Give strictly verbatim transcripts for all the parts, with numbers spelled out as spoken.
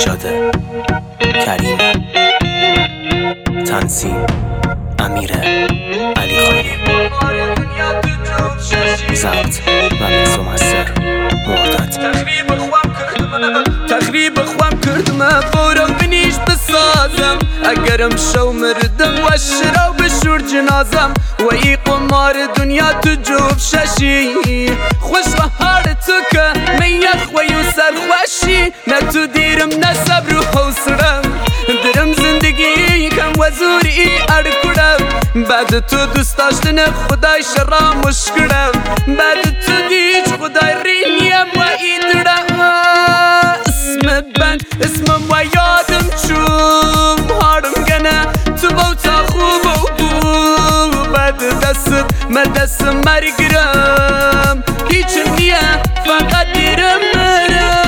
سجاده، کریم، تنظیم امیر علی خانی، ضبط و میکس و مستر مرداد. تخریب خوام کردمه بورم بنیش بسازم، اگرم شو مردم و شراو بشور جنازم و ای قمار دنیا تو جوب ششی خوش و هار تو که میخ و یو سر خوشی نه تو دیرم نه صبر و حوصرم درم زندگی کم و زوری ارکڑم بعد تو دوست داشتن خدای شرامش کردم بعد تو دیج خدای رینیم و ایدرم اسمت بند اسمم و یادم چوم هارم گنه تو بوتا خوب و بو بعد دستت من دست مرگرم هیچم نیه فقط دیرم مرم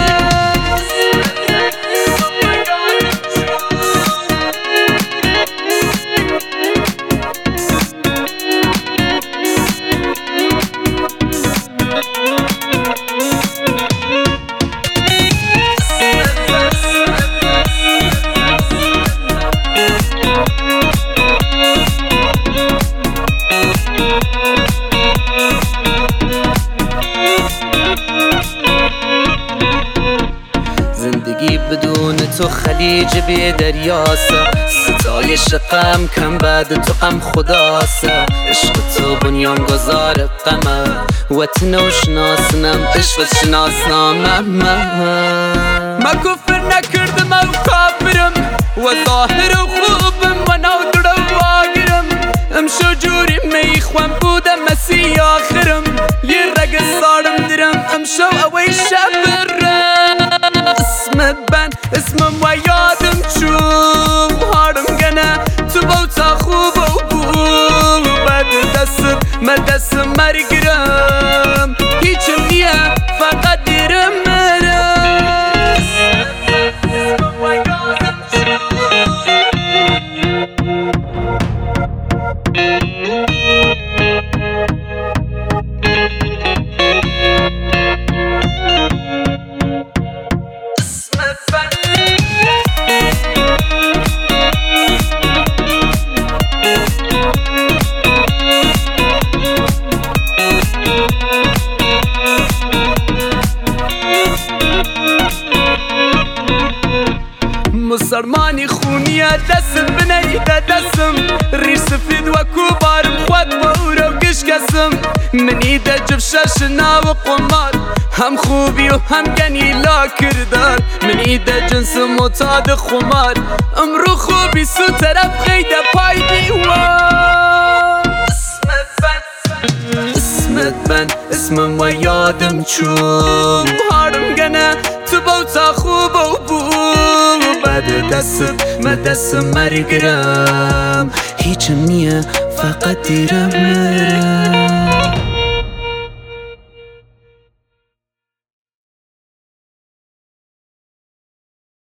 زندگی بدون تو خلیج بی دریاسه ستای شقم کم بعد تو غم خداسه عشق تو بنیان گذار قمه و تنو شناسنم عشق شناسنامه ما کفر نکردم او کافرم و ظاهر و خوبم و نودر و واگرم امشو جوری میخوام بودم مسیح آخرم یه رگ سارم درم امشو اوی شبرم اسمت بند اسمم و یادم چوم هارم گنه تو بوتا خوب و بو بعد دستت من دست مرگرم هیچم نیه فقط دیرم مرم اسمم و یادم چوم مسلمانی خونیه دست بنیده دستم ریش سفید و کوبارم خود بور و گشکسم منیده جب شش ناو قمار هم خوبی و هم گنی لا کردار منیده جنس متاد خمار امرو خوبی سو طرف خیده پای دیوار اسمت بند اسمت بند اسمم و یادم چوم هارم گنه تو بوتا خوب و بو بعد دستت من دست مرگرم هیچم نیه فقط دیرم مرم